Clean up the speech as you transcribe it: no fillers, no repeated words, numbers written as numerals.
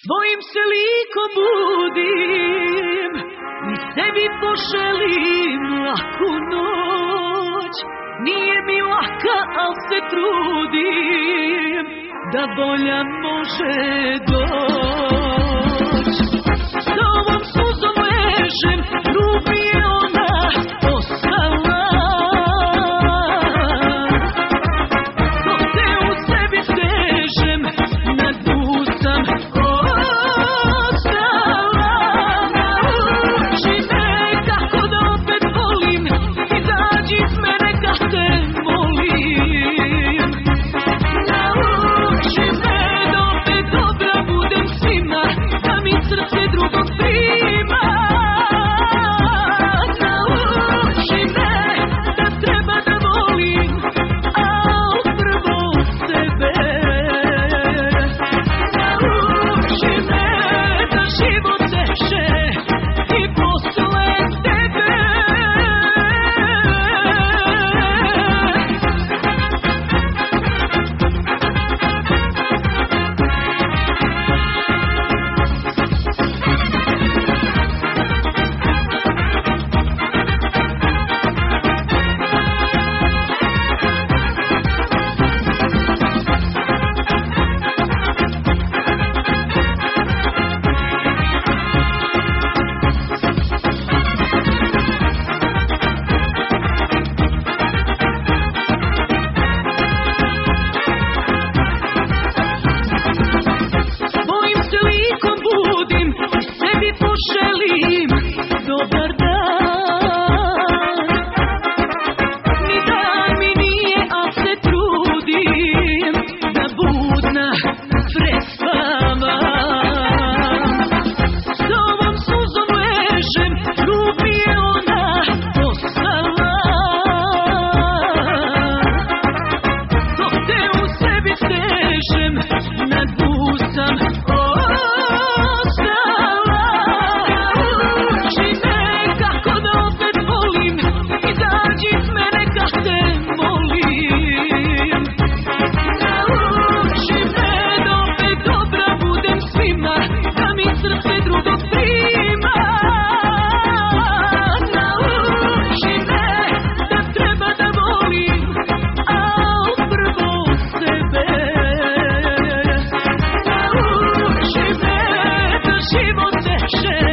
Svojim se likom budim i sebi poželim laku noć. Nije mi laka, al se trudim da bolja može doć. S ovom suzom ležem, ljub mi je ona ostala. Dok te u sebi stežem, na dnu sam ostala. Nauči me kako da opet volim, izađi iz mene kad te molim. Nauči me da opet dobra budem svima, da mi srce drugog prima. Nauči me da treba da volim, al prvo sebe. Nauči me da život teže i posle tebe. Svojim se likom budim i sebi poželim dobar dan. Ni dan mi nije, al se trudim da budna prespavam. S ovom suzom ležem, ljub mi je ona ostala. Dok te u sebi stežem, na dnu sam ostala. Nauči me kako da opet volim, izađi iz mene kad te molim. Nauči me da opet dobra budem svima, da mi srce drugog prima. Nauči me da treba da volim, al prvo sebe. Nauči me da život teže